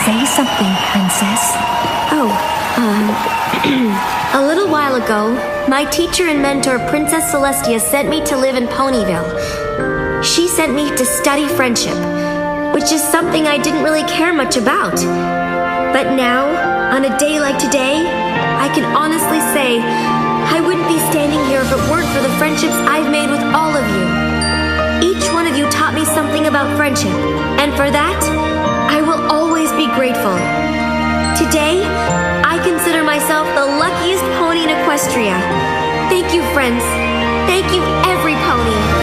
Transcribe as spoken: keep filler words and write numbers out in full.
Say something, princess. Oh, um, a little while ago, my teacher and mentor, Princess Celestia, sent me to live in Ponyville. She sent me to study friendship, which is something I didn't really care much about. But now, on a day like today, I can honestly say I wouldn't be standing here if it weren't for the friendships I've made with all of you. Each one of you taught me something about friendship, and for that, I will always be grateful. Today, I consider myself the luckiest pony in Equestria. Thank you, friends. Thank you, every pony.